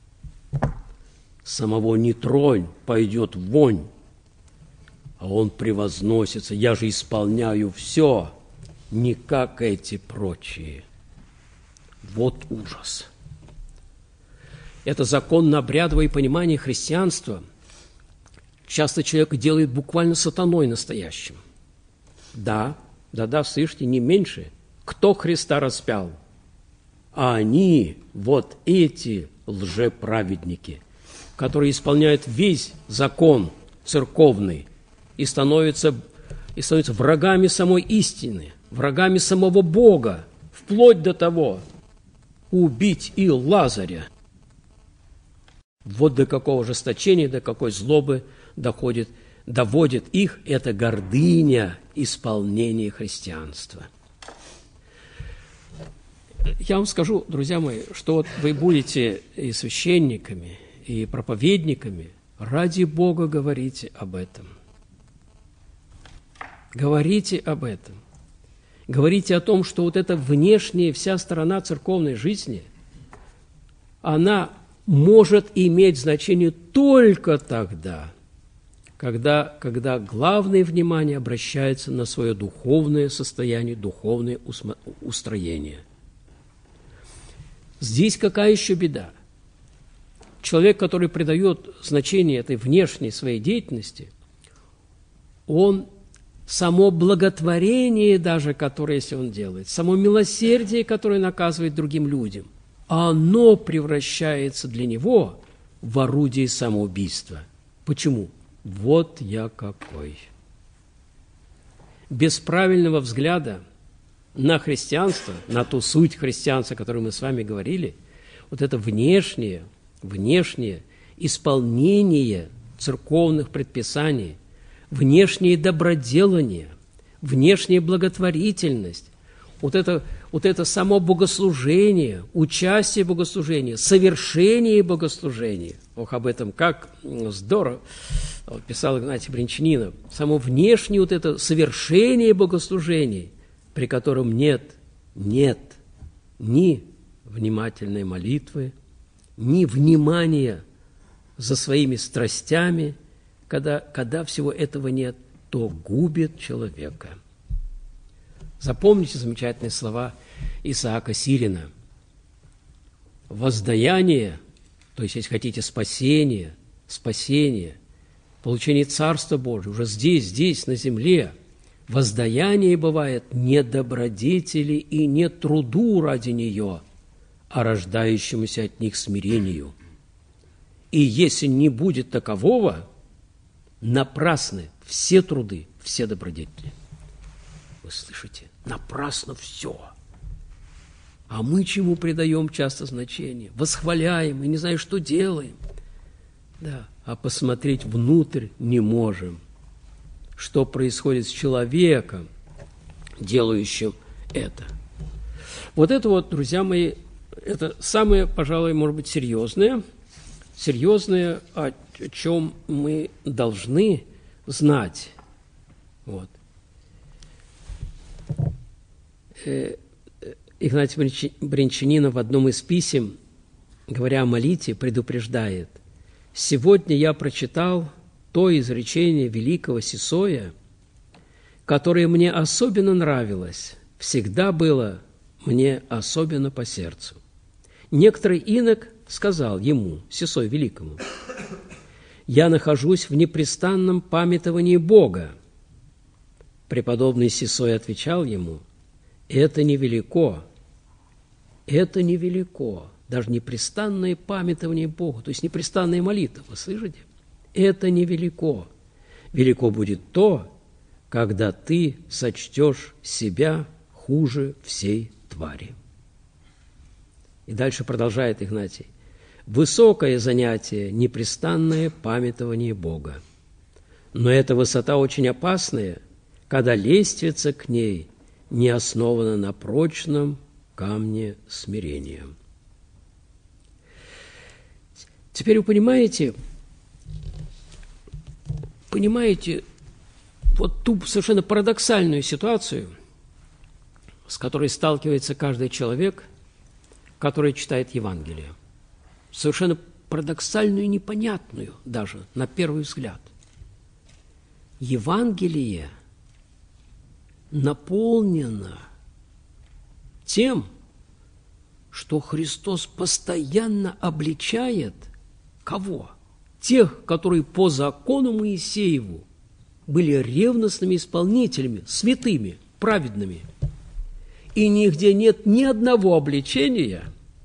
Самого не тронь, пойдет вонь, а он превозносится. Я же исполняю все, не как эти прочие. Вот ужас. Это законно-обрядовое понимание христианства часто человек делает буквально сатаной настоящим. Да, да-да, слышите, не меньше. Кто Христа распял? А они, вот эти лжеправедники, которые исполняют весь закон церковный и становятся, и становятся врагами самой истины, врагами самого Бога, вплоть до того убить и Лазаря. Вот до какого ожесточения, до какой злобы доходит, доводит их эта гордыня исполнения христианства. Я вам скажу, друзья мои, что вот вы будете и священниками, и проповедниками, ради Бога говорите об этом. Говорите об этом. Говорите о том, что вот эта внешняя вся сторона церковной жизни, она может иметь значение только тогда, когда, когда главное внимание обращается на свое духовное состояние, духовное устроение. Здесь какая еще беда? Человек, который придает значение этой внешней своей деятельности, он само благотворение даже, которое, если он делает, само милосердие, которое наказывает другим людям, оно превращается для него в орудие самоубийства. Почему? Вот я какой. Без правильного взгляда на христианство, на ту суть христианства, о которой мы с вами говорили, вот это внешнее, внешнее исполнение церковных предписаний, внешнее доброделание, внешняя благотворительность, вот это, вот это само богослужение, участие в богослужении, совершение богослужения. Ох, об этом как здорово писал Игнатий Бринчанинов. Само внешнее вот это совершение богослужений, при котором нет, нет ни внимательной молитвы, ни внимания за своими страстями, когда, когда всего этого нет, то губит человека. Запомните замечательные слова Исаака Сирина. Воздаяние, то есть, если хотите, спасение, спасение, получение Царства Божьего уже здесь, здесь, на земле, воздаяние бывает не добродетели и не труду ради нее, а рождающемуся от них смирению. И если не будет такового, напрасны все труды, все добродетели. Вы слышите? Напрасно все. А мы чему придаем часто значение? Восхваляем и не знаем, что делаем. Да. А посмотреть внутрь не можем. Что происходит с человеком, делающим это. Вот это вот, друзья мои, это самое, пожалуй, может быть, серьезное, серьезное, о чем мы должны знать. Вот. Игнатий Брянчанинов в одном из писем, говоря о молитве, предупреждает: «Сегодня я прочитал то изречение великого Сисоя, которое мне особенно нравилось, всегда было мне особенно по сердцу. Некоторый инок сказал ему, Сисой Великому: «Я нахожусь в непрестанном памятовании Бога». Преподобный Сисой отвечал ему: «Это невелико, это невелико, даже непрестанное памятование Бога, то есть непрестанная молитва, вы слышите? Это невелико. Велико будет то, когда ты сочтешь себя хуже всей твари». И дальше продолжает Игнатий: «Высокое занятие, непрестанное памятование Бога. Но эта высота очень опасная, когда лестница к ней не основана на прочном камне смирения». Теперь вы понимаете, понимаете вот ту совершенно парадоксальную ситуацию, с которой сталкивается каждый человек, который читает Евангелие. Совершенно парадоксальную и непонятную даже на первый взгляд. Евангелие наполнено тем, что Христос постоянно обличает кого? Тех, которые по закону Моисееву были ревностными исполнителями, святыми, праведными. И нигде нет ни одного обличения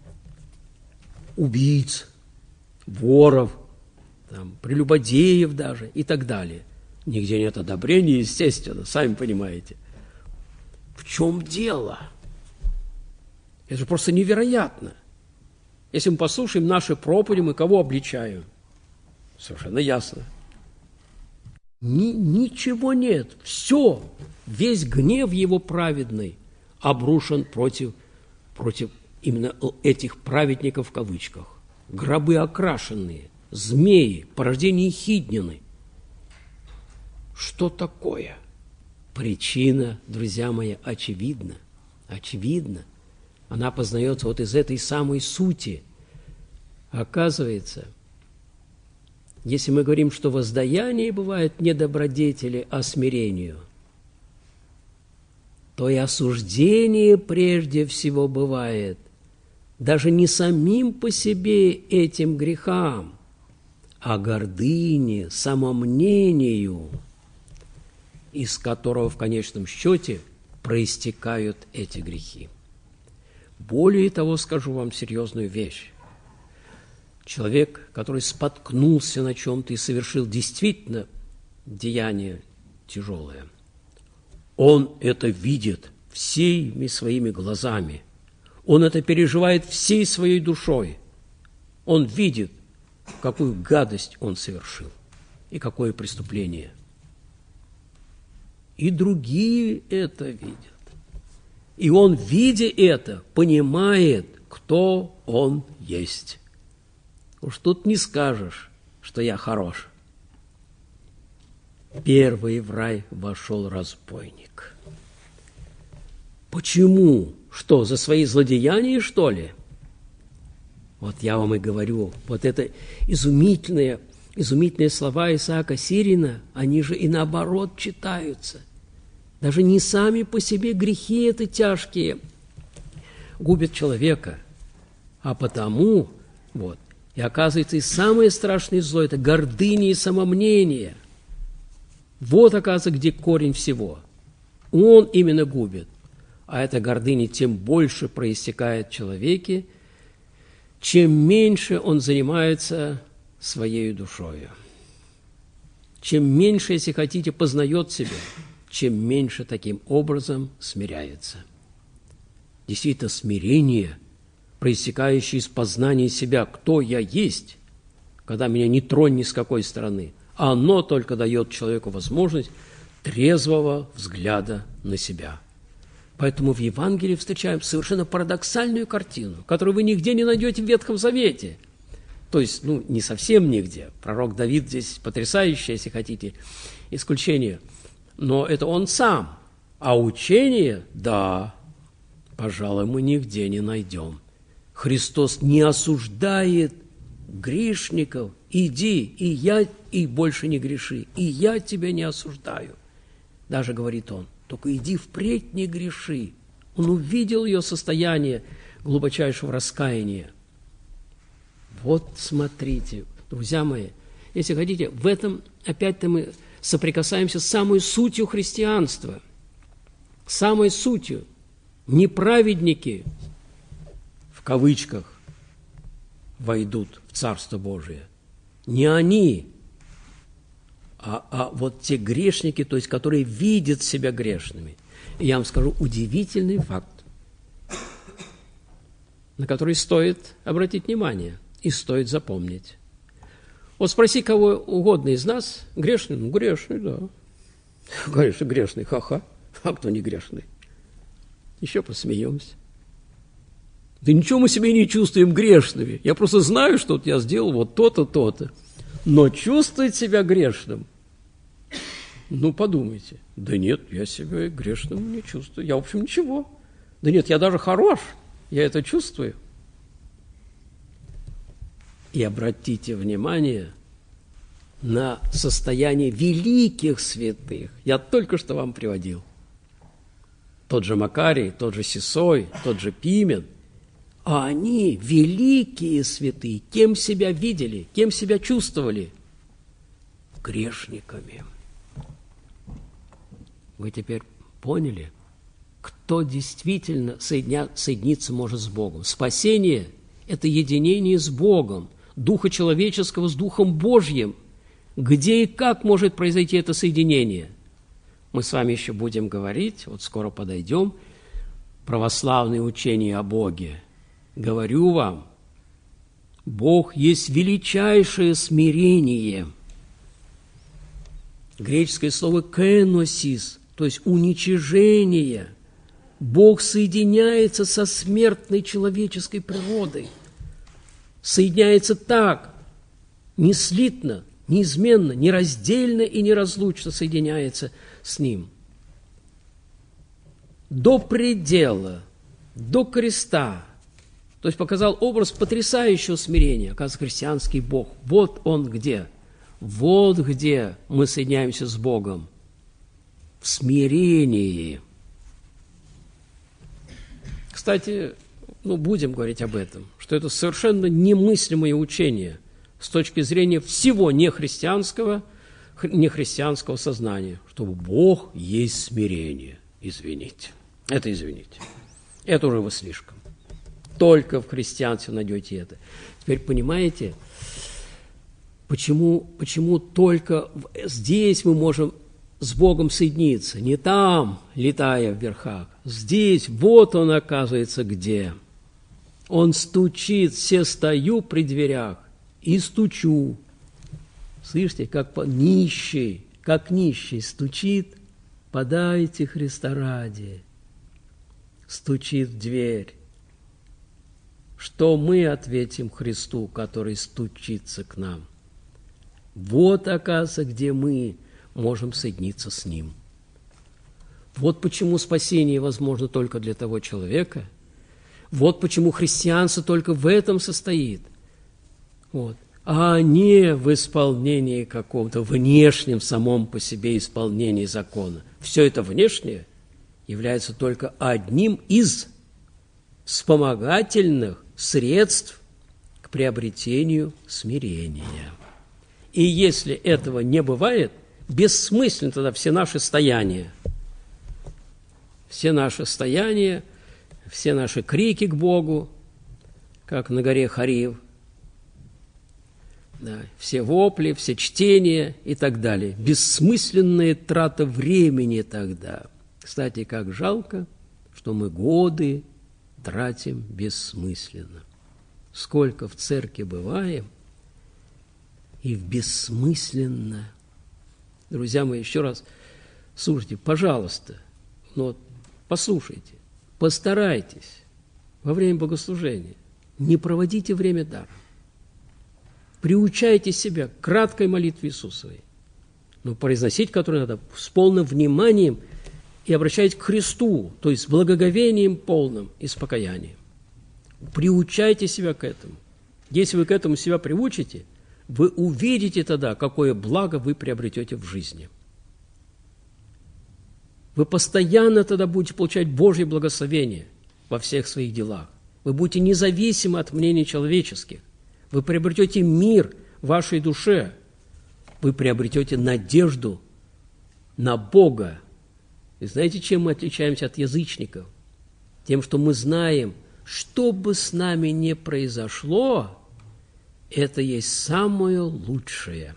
убийц, воров, там, прелюбодеев даже и так далее. Нигде нет одобрения, естественно, сами понимаете. В чем дело? Это же просто невероятно. Если мы послушаем наши проповеди, мы кого обличаем? Совершенно ясно. Ни, ничего нет. Все, весь гнев его праведный обрушен против, против именно этих праведников в кавычках. Гробы окрашенные, змеи, порождение Ехиднины. Что такое? Причина, друзья мои, очевидна. Очевидна. Она познается вот из этой самой сути. Оказывается, если мы говорим, что воздаяние бывает не добродетели, а смирению, то и осуждение прежде всего бывает даже не самим по себе этим грехам, а гордыне, самомнению, из которого в конечном счете проистекают эти грехи. Более того, скажу вам серьезную вещь. Человек, который споткнулся на чем-то и совершил действительно деяние тяжелое, он это видит всеми своими глазами. Он это переживает всей своей душой. Он видит, какую гадость он совершил и какое преступление. И другие это видят. И он, видя это, понимает, кто он есть. Уж тут не скажешь, что я хорош. Первый в рай вошел разбойник. Почему? Что, за свои злодеяния, что ли? Вот я вам и говорю, вот это изумительные, изумительные слова Исаака Сирина, они же и наоборот читаются. Даже не сами по себе грехи это тяжкие губят человека, а потому, вот, и оказывается, и самое страшное зло – это гордыня и самомнение. Вот, оказывается, где корень всего. Он именно губит. А эта гордыня тем больше проистекает в человеке, чем меньше он занимается своей душою. Чем меньше, если хотите, познает себя, чем меньше таким образом смиряется. Действительно, смирение, проистекающее из познания себя, кто я есть, когда меня не тронь ни с какой стороны, оно только дает человеку возможность трезвого взгляда на себя. Поэтому в Евангелии встречаем совершенно парадоксальную картину, которую вы нигде не найдете в Ветхом Завете. То есть, ну, не совсем нигде. Пророк Давид здесь потрясающий, если хотите, исключение. Но это он сам. А учение, да, пожалуй, мы нигде не найдем. Христос не осуждает грешников. Иди, и я, и больше не греши. И я тебя не осуждаю. Даже, говорит он, только иди впредь не греши. Он увидел ее состояние глубочайшего раскаяния. Вот смотрите, друзья мои, если хотите, в этом опять-то мы соприкасаемся с самой сутью христианства, самой сутью. Неправедники, в кавычках, войдут в Царство Божие. Не они, а, а вот те грешники, то есть которые видят себя грешными. И я вам скажу удивительный факт, на который стоит обратить внимание и стоит запомнить. Вот спроси кого угодно из нас, грешный? Ну, грешный, да. Конечно, грешный, ха-ха. А кто не грешный? Еще посмеемся. Да ничего мы себе не чувствуем грешными. Я просто знаю, что вот я сделал вот то-то, то-то. Но чувствовать себя грешным, ну, подумайте. Да нет, я себя грешным не чувствую. Я, в общем, ничего. Да нет, я даже хорош. Я это чувствую. И обратите внимание на состояние великих святых. Я только что вам приводил. Тот же Макарий, тот же Сисой, тот же Пимен. А они, великие святые, кем себя видели, кем себя чувствовали? Грешниками. Вы теперь поняли, кто действительно соединя, соединиться может с Богом? Спасение – это единение с Богом, духа человеческого с Духом Божьим. Где и как может произойти это соединение? Мы с вами еще будем говорить, вот скоро подойдем, православные учения о Боге. Говорю вам, Бог есть величайшее смирение. Греческое слово «кеносис», то есть уничижение. Бог соединяется со смертной человеческой природой. Соединяется так, неслитно, неизменно, нераздельно и неразлучно соединяется с Ним. До предела, до креста. То есть показал образ потрясающего смирения. Оказывается, христианский Бог. Вот Он где. Вот где мы соединяемся с Богом. В смирении. Кстати, ну, будем говорить об этом, что это совершенно немыслимое учение с точки зрения всего нехристианского, нехристианского сознания, что Бог есть смирение. Извините. Это извините. Это уже вы слишком. Только в христианстве найдете это. Теперь понимаете, почему, почему только здесь мы можем с Богом соединиться, не там, летая в верхах. Здесь, вот Он, оказывается, где. Он стучит, все стою при дверях и стучу. Слышите, как нищий, как нищий стучит, подайте Христа ради. Стучит в дверь. Что мы ответим Христу, который стучится к нам? Вот, оказывается, где мы можем соединиться с Ним. Вот почему спасение возможно только для того человека, Вот почему христианство только в этом состоит. Вот. А не в исполнении какого-то внешнем самом по себе исполнении закона. Все это внешнее является только одним из вспомогательных средств к приобретению смирения. И если этого не бывает, бессмысленны тогда все наши стояния. Все наши стояния, все наши крики к Богу, как на горе Хорив, да, все вопли, все чтения и так далее. Бессмысленная трата времени тогда. Кстати, как жалко, что мы годы тратим бессмысленно. Сколько в церкви бываем, и в бессмысленно. Друзья мои, еще раз, слушайте, пожалуйста, ну вот, послушайте, постарайтесь во время богослужения, не проводите время даром. Приучайте себя к краткой молитве Иисусовой, но произносить которую надо с полным вниманием и обращать к Христу, то есть с благоговением полным и с покаянием. Приучайте себя к этому. Если вы к этому себя приучите, вы увидите тогда, какое благо вы приобретете в жизни. Вы постоянно тогда будете получать Божье благословение во всех своих делах. Вы будете независимы от мнений человеческих. Вы приобретете мир в вашей душе. Вы приобретете надежду на Бога. И знаете, чем мы отличаемся от язычников? Тем, что мы знаем, что бы с нами ни произошло, это есть самое лучшее.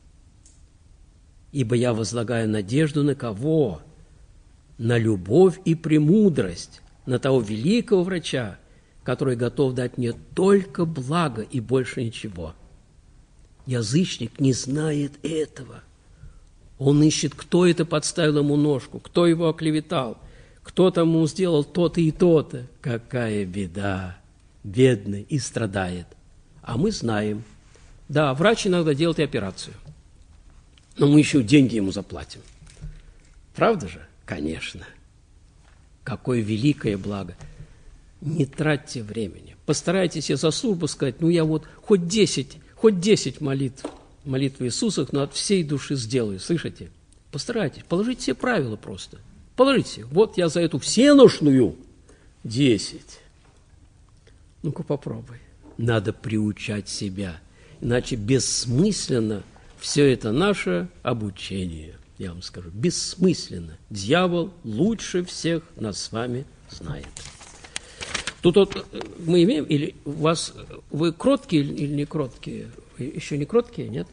Ибо я возлагаю надежду на кого? На любовь и премудрость, на того великого врача, который готов дать мне только благо и больше ничего. Язычник не знает этого. Он ищет, кто это подставил ему ножку, кто его оклеветал, кто тому сделал то-то и то-то. Какая беда! Бедный и страдает. А мы знаем. Да, врач иногда делает и операцию. Но мы еще деньги ему заплатим. Правда же? Конечно. Какое великое благо. Не тратьте времени. Постарайтесь за службу сказать, ну я вот хоть десять, хоть десять молитв, молитвы Иисуса, но от всей души сделаю. Слышите? Постарайтесь. Положите все правила просто. Положите. Вот я за эту всеношную десять. Ну-ка попробуй. Надо приучать себя, иначе бессмысленно все это наше обучение, я вам скажу, бессмысленно. Дьявол лучше всех нас с вами знает. Тут вот мы имеем, или у вас, вы кроткие или не кроткие? Вы еще не кроткие, нет?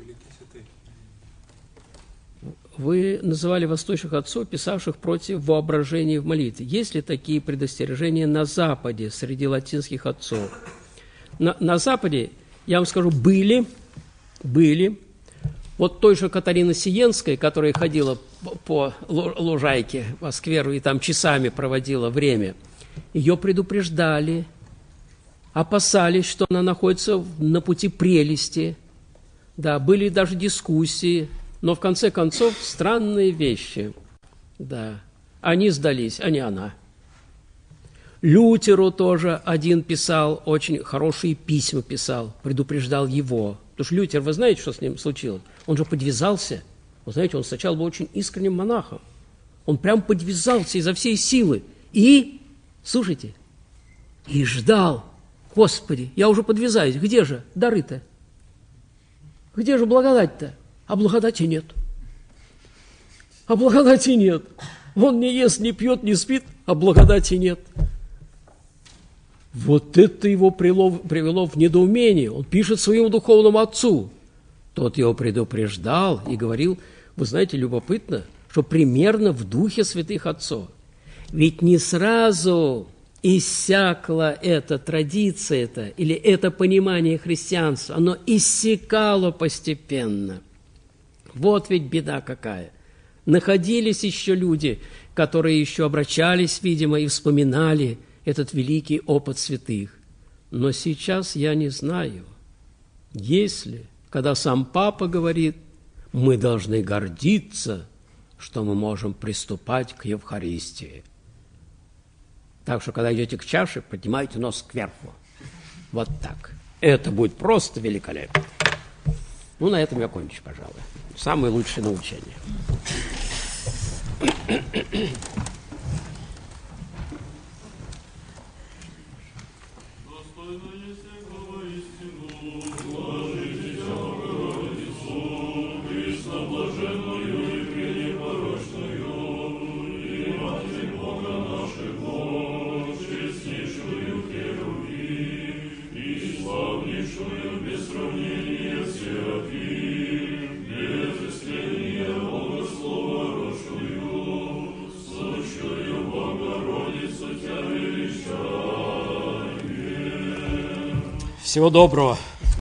Вы называли восточных отцов, писавших против воображения в молитве. Есть ли такие предостережения на Западе среди латинских отцов? На, на Западе, я вам скажу, были, были. Вот той же Катарина Сиенская, которая ходила по, по лужайке, по скверу, и там часами проводила время, ее предупреждали, опасались, что она находится на пути прелести. Да, были даже дискуссии, но в конце концов странные вещи. Да, они сдались, а не она. Лютеру тоже один писал, очень хорошие письма писал, предупреждал его. Потому что Лютер, вы знаете, что с ним случилось? Он же подвязался. Вы знаете, он сначала был очень искренним монахом. Он прям подвязался изо всей силы. И, слушайте, и ждал. Господи, я уже подвязаюсь. Где же дары-то? Где же благодать-то? А благодати нет. А благодати нет. Он не ест, не пьет, не спит, а благодати нет. Вот это его привело, привело в недоумение. Он пишет своему духовному отцу. Тот его предупреждал и говорил, вы знаете, любопытно, что примерно в духе святых отцов. Ведь не сразу иссякла эта традиция, -то, или это понимание христианства, оно иссякало постепенно. Вот ведь беда какая. Находились еще люди, которые еще обращались, видимо, и вспоминали этот великий опыт святых. Но сейчас я не знаю, если, когда сам Папа говорит, мы должны гордиться, что мы можем приступать к Евхаристии. Так что, когда идете к чаше, поднимайте нос кверху. Вот так. Это будет просто великолепно. Ну, на этом я кончу, пожалуй. Самые лучшие научения. Всего доброго.